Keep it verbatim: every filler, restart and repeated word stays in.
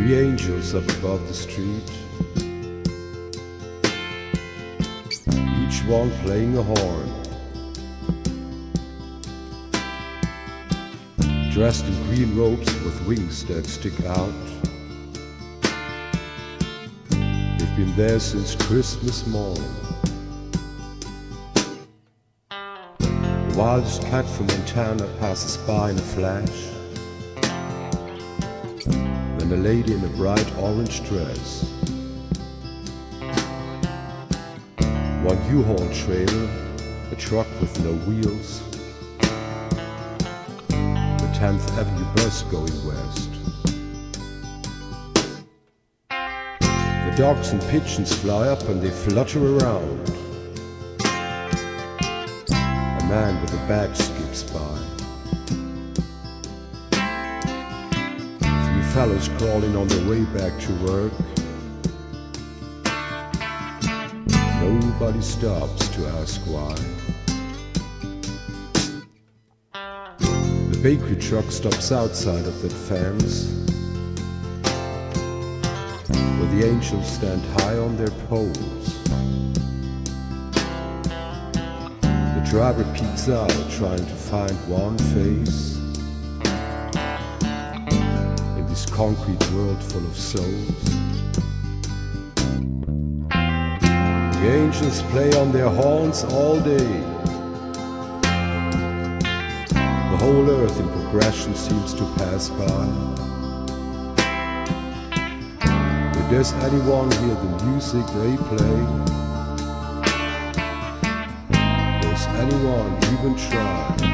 Three angels up above the street, each one playing a horn, dressed in green robes with wings that stick out. They've been there since Christmas morn. The wildest cat from Montana passes by in a flash, then a lady in a bright orange dress. One U-Haul trailer, a truck with no wheels, the tenth Avenue bus going west. The dogs and pigeons fly up and they flutter around. A man with a badge skips by. Three fellows crawling on their way back to work. Nobody stops to ask why. The bakery truck stops outside of that fence, where the angels stand high on their poles. The driver peeks out, trying to find one face in this concrete world full of souls. The angels play on their horns all day. The whole earth in progression seems to pass by. Does anyone hear the music they play? Does anyone even try?